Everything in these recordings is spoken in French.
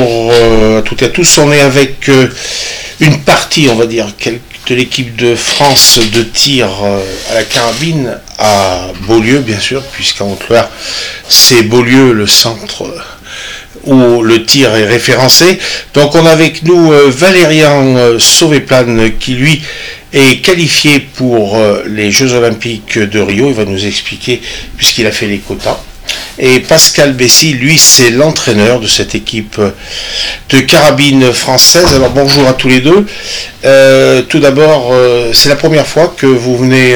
bonjour à toutes et à tous. On est avec une partie, on va dire, de l'équipe de France de tir à la carabine à Beaulieu, bien sûr, puisqu'en Haute-Loire, c'est Beaulieu le centre où le tir est référencé. Donc on a avec nous Valérien Sauvé-Plane qui lui est qualifié pour les Jeux Olympiques de Rio. Il va nous expliquer puisqu'il a fait les quotas. Et Pascal Bessy, lui, c'est l'entraîneur de cette équipe de carabine française. Alors bonjour à tous les deux. Tout d'abord, c'est la première fois que vous venez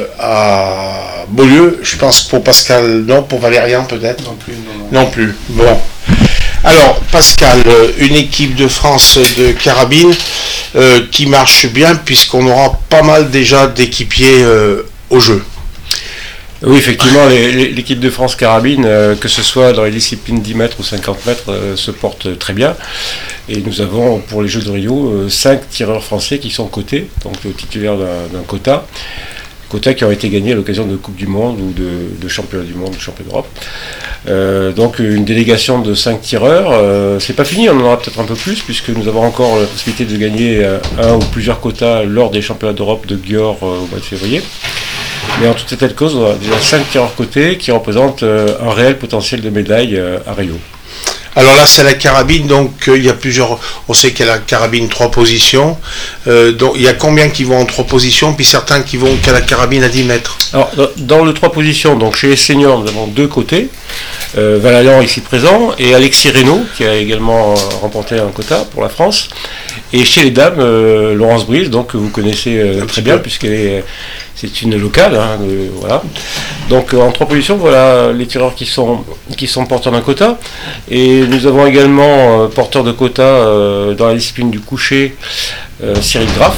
à Beaulieu. Je pense pour Pascal, non, pour Valérien peut-être. Non plus. Bon. Alors Pascal, une équipe de France de carabine qui marche bien puisqu'on aura pas mal déjà d'équipiers au jeu. Oui, effectivement, l'équipe de France carabine, que ce soit dans les disciplines 10 mètres ou 50 mètres, se porte très bien. Et nous avons, pour les Jeux de Rio, 5 tireurs français qui sont cotés, donc titulaires d'un quota qui ont été gagnés à l'occasion de Coupe du Monde ou de Championnat du Monde, de Championnat d'Europe. Donc une délégation de 5 tireurs, c'est pas fini, on en aura peut-être un peu plus, puisque nous avons encore la possibilité de gagner un ou plusieurs quotas lors des Championnats d'Europe de Győr au mois de février. Mais en toute état de cause, on a déjà 5 tireurs cotés qui représentent un réel potentiel de médaille à Rio. Alors là, c'est la carabine, donc il y a plusieurs. On sait qu'il y a la carabine 3 positions. Donc il y a combien qui vont en 3 positions, puis certains qui vont qu'à la carabine à 10 mètres. Alors, dans le 3 positions, donc chez les seniors, nous avons 2 côtés. Valérian ici présent et Alexis Reynaud qui a également remporté un quota pour la France. Et chez les dames, Laurence Brise, donc que vous connaissez très bien c'est une locale, voilà. Donc en 3 positions, voilà les tireurs qui sont porteurs d'un quota. Et nous avons également porteur de quota dans la discipline du coucher, Cyril Graff.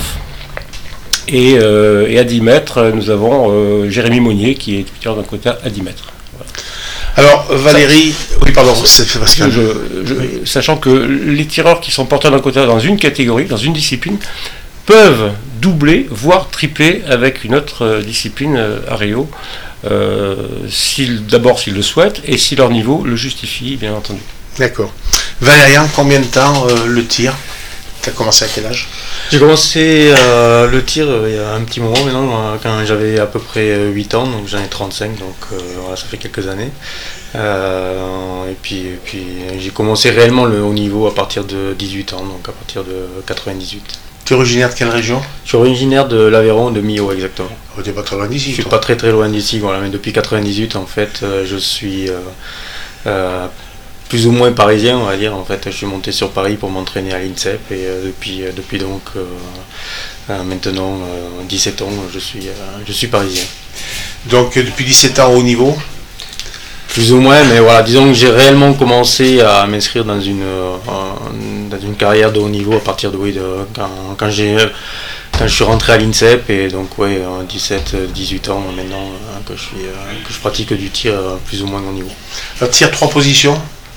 Et à 10 mètres, nous avons Jérémy Monnier qui est tireur d'un quota à 10 mètres. Voilà. Alors Valérie, oui pardon, c'est Pascal. Sachant que les tireurs qui sont porteurs d'un quota dans une catégorie, dans une discipline, peuvent doubler, voire tripler avec une autre discipline à Rio, s'ils le souhaitent et si leur niveau le justifie, bien entendu. D'accord. Valérien, combien de temps le tir? Tu as commencé à quel âge? J'ai commencé le tir il y a un petit moment maintenant, quand j'avais à peu près 8 ans, donc j'en ai 35, donc voilà, ça fait quelques années. Et puis j'ai commencé réellement le haut niveau à partir de 18 ans, donc à partir de 98. Tu es originaire de quelle région? Je suis originaire de l'Aveyron, de Millau exactement. Oh, t'es pas très loin d'ici. Je suis pas très loin d'ici, voilà, mais depuis 98 en fait, je suis plus ou moins parisien, on va dire. En fait, je suis monté sur Paris pour m'entraîner à l'INSEP et depuis donc maintenant 17 ans, je suis parisien. Donc depuis 17 ans au haut niveau? Plus ou moins, mais voilà, disons que j'ai réellement commencé à m'inscrire dans une carrière de haut niveau à partir de quand je suis rentré à l'INSEP et donc 17-18 ans maintenant que je pratique du tir plus ou moins haut niveau. Alors tir 3 positions?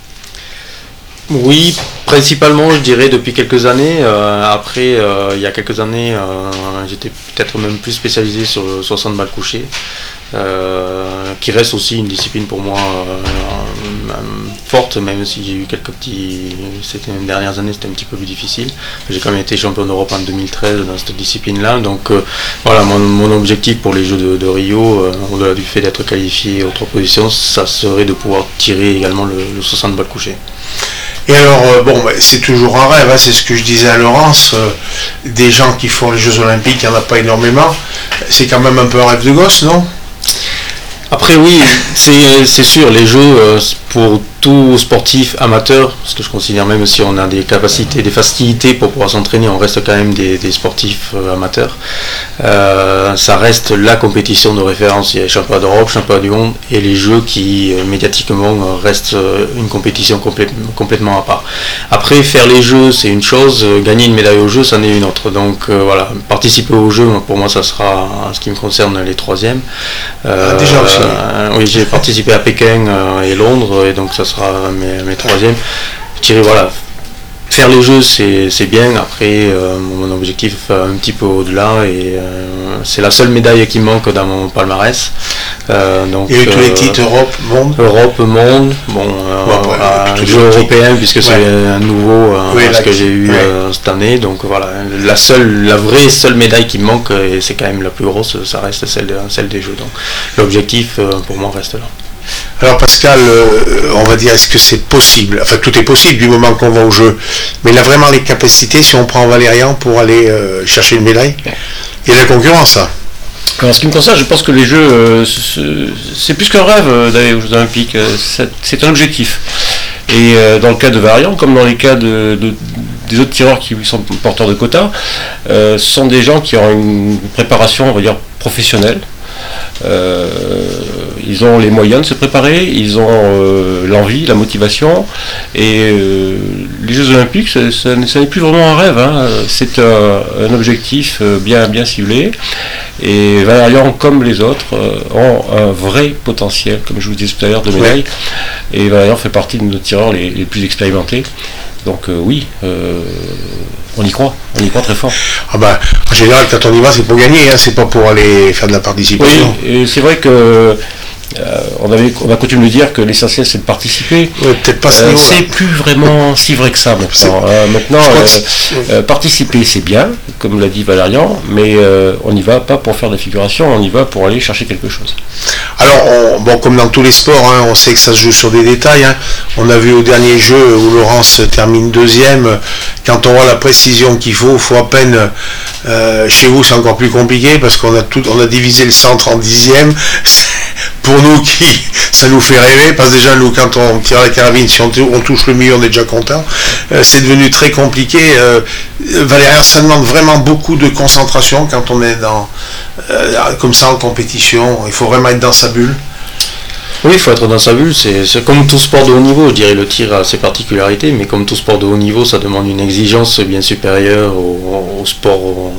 Oui, principalement je dirais depuis quelques années. Après, il y a quelques années, j'étais peut-être même plus spécialisé sur le 60 balles couchées, qui reste aussi une discipline pour moi forte, même si j'ai eu ces dernières années c'était un petit peu plus difficile. J'ai quand même été champion d'Europe en 2013 dans cette discipline-là, donc voilà, mon objectif pour les Jeux de Rio, au-delà du fait d'être qualifié aux 3 positions, ça serait de pouvoir tirer également le 60 balles couchées. Et alors, c'est toujours un rêve, c'est ce que je disais à Laurence, des gens qui font les Jeux Olympiques, il n'y en a pas énormément, c'est quand même un peu un rêve de gosse, non? Après oui, c'est sûr, les Jeux pour tout sportif amateur, parce que je considère même si on a des capacités, des facilités pour pouvoir s'entraîner, on reste quand même des sportifs amateurs. Ça reste la compétition de référence. Il y a les championnats d'Europe, championnats du monde et les Jeux qui médiatiquement restent une compétition complètement à part. Après, faire les Jeux c'est une chose, gagner une médaille aux Jeux c'en est une autre. Donc voilà, participer aux Jeux pour moi ça sera en ce qui me concerne les 3e. Déjà aussi. Oui, j'ai participé à Pékin et Londres et donc ça sera mes 3e. Je dirais voilà, faire les Jeux c'est bien. Après mon objectif un petit peu au-delà et c'est la seule médaille qui me manque dans mon palmarès. Donc, il y a eu tous les titres Europe, Monde. Jeux européens puisque c'est un nouveau ce que j'ai eu cette année. Donc voilà, la vraie seule médaille qui me manque, et c'est quand même la plus grosse, ça reste celle des Jeux. Donc l'objectif pour moi reste là. Alors Pascal, on va dire, est-ce que c'est possible? Enfin, tout est possible du moment qu'on va au jeu. Mais il a vraiment les capacités, si on prend Valérian, pour aller chercher une médaille? Il y a de la concurrence, ça. En ce qui me concerne, je pense que les Jeux, c'est plus qu'un rêve d'aller aux Jeux Olympiques. C'est un objectif. Et dans le cas de Valérian, comme dans les cas des autres tireurs qui sont porteurs de quotas, ce sont des gens qui ont une préparation, on va dire, professionnelle. Ils ont les moyens de se préparer, ils ont l'envie, la motivation, et les Jeux Olympiques, ça n'est plus vraiment un rêve, hein. C'est un objectif bien ciblé, et Valérian, comme les autres, ont un vrai potentiel, comme je vous disais tout à l'heure, de médaille, et Valérian fait partie de nos tireurs les plus expérimentés. Donc oui, on y croit très fort. Ah bah, en général, quand on y va, c'est pour gagner, hein, c'est pas pour aller faire de la participation. Oui, et c'est vrai que on a coutume de dire que l'essentiel c'est de participer. Oui, peut-être pas ce niveau-là. C'est plus vraiment si vrai que ça maintenant. Participer c'est bien, comme l'a dit Valérian, mais on n'y va pas pour faire de la figuration, on y va pour aller chercher quelque chose. Alors, comme dans tous les sports, hein, on sait que ça se joue sur des détails. Hein. On a vu au dernier jeu où Laurence termine deuxième, quand on voit la précision qu'il faut à peine. Chez vous, c'est encore plus compliqué parce qu'on a divisé le centre en dixième. Pour nous, ça nous fait rêver, parce que déjà, nous, quand on tire la carabine, si on touche le milieu, on est déjà content. C'est devenu très compliqué. Valérian, ça demande vraiment beaucoup de concentration quand on est comme ça en compétition. Il faut vraiment être dans sa bulle. Oui, il faut être dans sa bulle, c'est comme tout sport de haut niveau, je dirais. Le tir a ses particularités, mais comme tout sport de haut niveau, ça demande une exigence bien supérieure au sport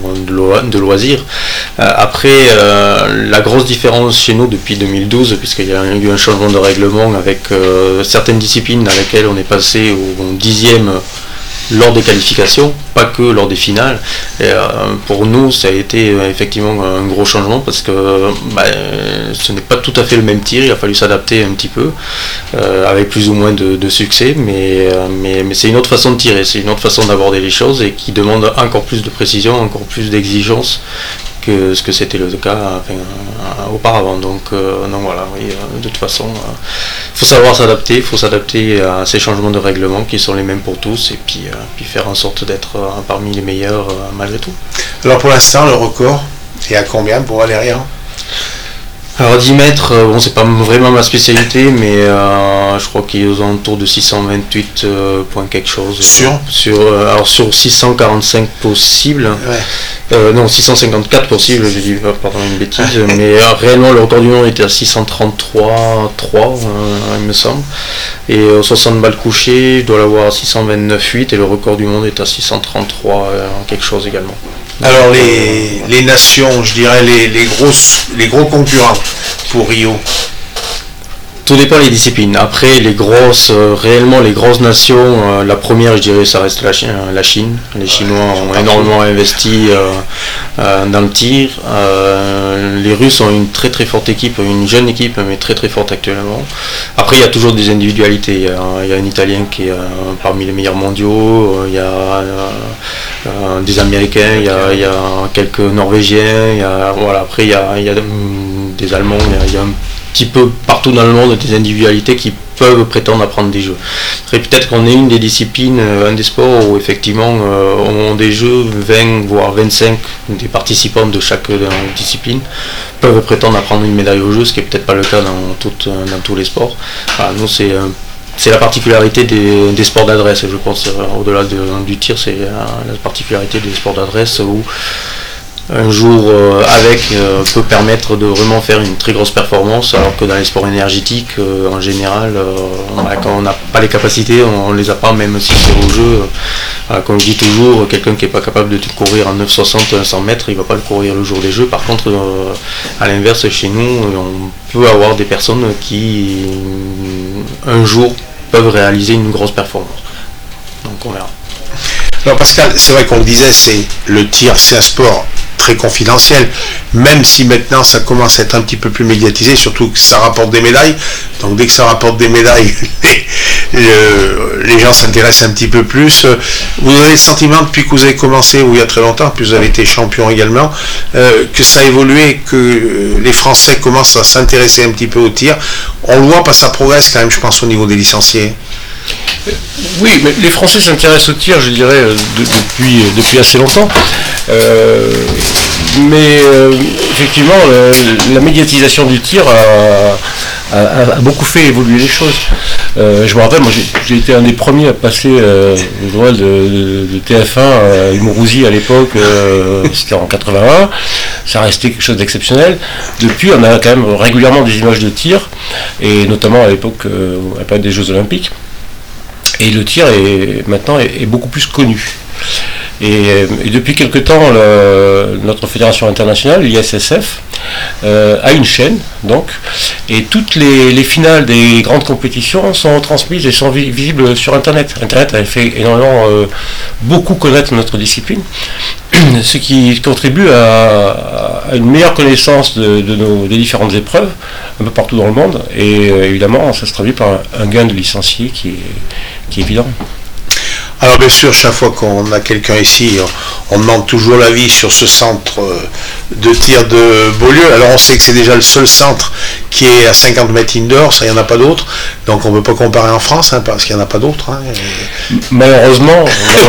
de loisir. Après, la grosse différence chez nous depuis 2012, puisqu'il y a eu un changement de règlement avec certaines disciplines dans lesquelles on est passé au 10e lors des qualifications, pas que lors des finales. Et, pour nous, ça a été effectivement un gros changement parce que ce n'est pas tout à fait le même tir, il a fallu s'adapter un petit peu, avec plus ou moins de succès, mais c'est une autre façon de tirer, c'est une autre façon d'aborder les choses et qui demande encore plus de précision, encore plus d'exigence que ce que c'était le cas auparavant. Donc voilà, oui, de toute façon, il faut savoir s'adapter, il faut s'adapter à ces changements de règlement qui sont les mêmes pour tous et puis faire en sorte d'être parmi les meilleurs malgré tout. Alors pour l'instant, le record est à combien pour Valérian? Alors 10 mètres, c'est pas vraiment ma spécialité, mais je crois qu'il est aux alentours de 628 points quelque chose. Sur 645 possibles. Non, 654 possibles, j'ai dit pardon une bêtise, mais réellement le record du monde était à 633,3 il me semble. Et 60 balles couchées, je dois l'avoir à 629,8 et le record du monde est à 633 quelque chose également. Alors les nations, je dirais les gros concurrents pour Rio. Tout dépend des disciplines. Après, réellement les grosses nations, la première, je dirais, ça reste la Chine. Les Chinois ont énormément investi dans le tir. Les Russes ont une très très forte équipe, une jeune équipe, mais très très forte actuellement. Après, il y a toujours des individualités. Il y a un Italien qui est parmi les meilleurs mondiaux. Il y a des Américains. Il y a quelques Norvégiens. Après, il y a des Allemands. Il y a un petit peu partout dans le monde des individualités qui peuvent prétendre à prendre des jeux. Peut-être qu'on est une des disciplines, un des sports où effectivement on a des jeux, 20 voire 25 des participants de chaque discipline peuvent prétendre à prendre une médaille au jeu, ce qui n'est peut-être pas le cas dans tous les sports. Nous c'est la particularité des sports d'adresse, je pense, au-delà du tir, c'est la particularité des sports d'adresse où un jour peut permettre de vraiment faire une très grosse performance, alors que dans les sports énergétiques en général quand on n'a pas les capacités, on les a pas, même si c'est au jeu. Comme je dis toujours, quelqu'un qui n'est pas capable de courir en 9,60 100 mètres, il ne va pas le courir le jour des jeux. Par contre, à l'inverse, chez nous, on peut avoir des personnes qui un jour peuvent réaliser une grosse performance. Donc on verra. Alors Pascal, c'est vrai qu'on le disait, le tir, c'est un sport très confidentiel, même si maintenant ça commence à être un petit peu plus médiatisé, surtout que ça rapporte des médailles. Donc dès que ça rapporte des médailles, les gens s'intéressent un petit peu plus. Vous avez le sentiment, depuis que vous avez commencé, ou il y a très longtemps, puis vous avez été champion également, que ça a évolué, que les Français commencent à s'intéresser un petit peu au tir. On le voit parce que ça progresse quand même, je pense, au niveau des licenciés. Oui, mais les Français s'intéressent au tir, je dirais, depuis assez longtemps. Mais effectivement, la médiatisation du tir a beaucoup fait évoluer les choses. Je me rappelle, moi j'ai été un des premiers à passer le journal de TF1 à Mourouzi à l'époque, c'était en 81, ça restait quelque chose d'exceptionnel. Depuis, on a quand même régulièrement des images de tir, et notamment à l'époque des Jeux Olympiques. Et le tir maintenant est beaucoup plus connu. Et depuis quelque temps, notre fédération internationale, l'ISSF, a une chaîne, donc, et toutes les finales des grandes compétitions sont transmises et sont visibles sur Internet. Internet a fait énormément, beaucoup connaître notre discipline, ce qui contribue à une meilleure connaissance des différentes épreuves, un peu partout dans le monde, et évidemment, ça se traduit par un gain de licenciés qui est évident. Alors bien sûr, chaque fois qu'on a quelqu'un ici, on demande toujours l'avis sur ce centre de tir de Beaulieu. Alors on sait que c'est déjà le seul centre qui est à 50 mètres indoor, ça il n'y en a pas d'autres. Donc on ne peut pas comparer en France, parce qu'il n'y en a pas d'autres. Malheureusement.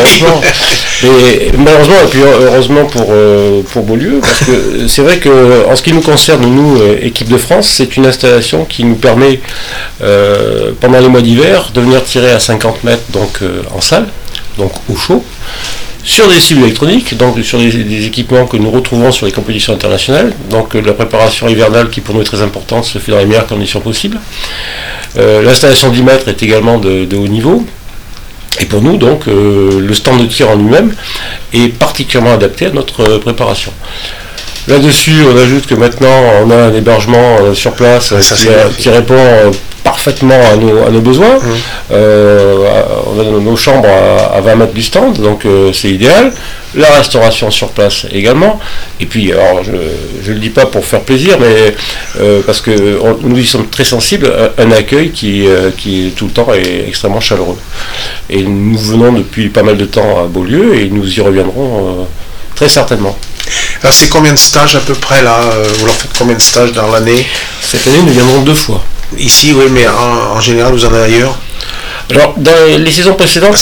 Et puis heureusement pour Beaulieu, parce que c'est vrai qu'en ce qui nous concerne, nous, équipe de France, c'est une installation qui nous permet, pendant les mois d'hiver, de venir tirer à 50 mètres donc, en salle, donc au chaud, sur des cibles électroniques, donc sur des équipements que nous retrouvons sur les compétitions internationales. Donc la préparation hivernale qui pour nous est très importante se fait dans les meilleures conditions possibles. L'installation 10 mètres est également de haut niveau. Et pour nous, donc, le stand de tir en lui-même est particulièrement adapté à notre préparation. Là-dessus, on ajoute que maintenant, on a un hébergement sur place qui répond parfaitement à nos besoins. On a nos chambres à 20 mètres du stand, donc c'est idéal. La restauration sur place également. Et puis, alors, je ne le dis pas pour faire plaisir, mais parce que nous y sommes très sensibles, un accueil qui tout le temps est extrêmement chaleureux. Et nous venons depuis pas mal de temps à Beaulieu et nous y reviendrons très certainement. Alors c'est combien de stages à peu près là? Vous leur faites combien de stages dans l'année? Cette année, nous viendrons 2 fois. Ici, oui, mais en général, vous en avez ailleurs? Alors, dans les saisons précédentes,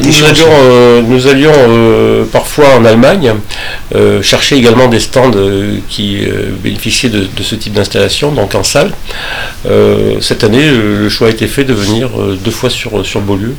nous allions parfois en Allemagne chercher également des stands qui bénéficiaient de ce type d'installation, donc en salle. Cette année, le choix a été fait de venir 2 fois sur Beaulieu.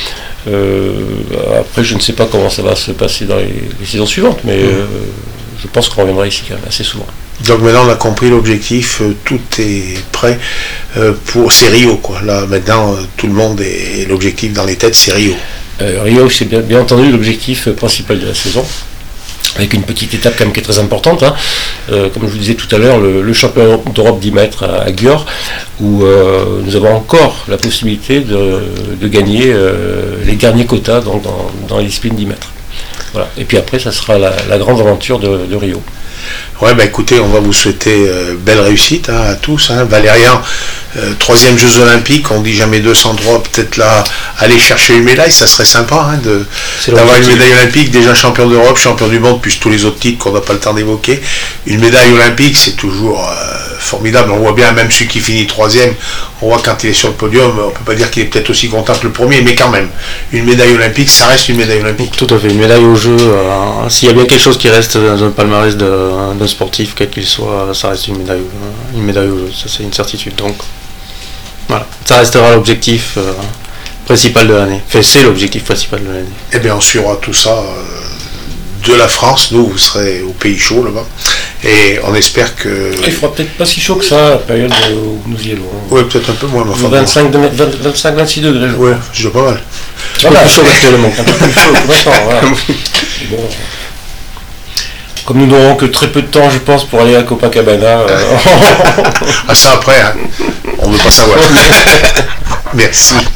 Après, je ne sais pas comment ça va se passer dans les saisons suivantes, mais je pense qu'on reviendra ici quand même assez souvent. Donc maintenant on a compris l'objectif, tout est prêt pour c'est Rio quoi. Là maintenant tout le monde est l'objectif dans les têtes, c'est Rio. Rio, c'est bien entendu l'objectif principal de la saison, avec une petite étape quand même qui est très importante, hein. Comme je vous disais tout à l'heure, le championnat d'Europe 10 mètres à Győr, où nous avons encore la possibilité de gagner les derniers quotas dans les disciplines 10 mètres. Voilà. Et puis après, ça sera la grande aventure de Rio. Ouais, bah écoutez, on va vous souhaiter belle réussite à tous. Valérien, 3e Jeux Olympiques, on dit jamais 203, peut-être là, aller chercher une médaille, ça serait sympa d'avoir une médaille olympique, déjà champion d'Europe, champion du monde, plus tous les autres titres qu'on n'a pas le temps d'évoquer. Une médaille olympique, c'est toujours formidable. On voit bien, même celui qui finit 3e, on voit quand il est sur le podium, on ne peut pas dire qu'il est peut-être aussi content que le premier, mais quand même, une médaille olympique, ça reste une médaille olympique. Tout à fait, une médaille au jeu, s'il y a bien quelque chose qui reste dans un palmarès d'un sportif, quel qu'il soit, ça reste une médaille au jeu, ça c'est une certitude. Donc voilà, ça restera l'objectif principal de l'année. Enfin, c'est l'objectif principal de l'année. Eh bien, on suivra tout ça de la France. Nous, vous serez au pays chaud là-bas. Et on espère que... Il fera peut-être pas si chaud que ça, la période où nous y allons. Oui, peut-être un peu moins. 25-26 degrés. Oui, c'est pas mal. Un peu plus chaud actuellement. Un peu plus chaud, maintenant, voilà. Bon. Comme nous n'aurons que très peu de temps, je pense, pour aller à Copacabana. Ah, ça après, on ne veut pas savoir. Merci.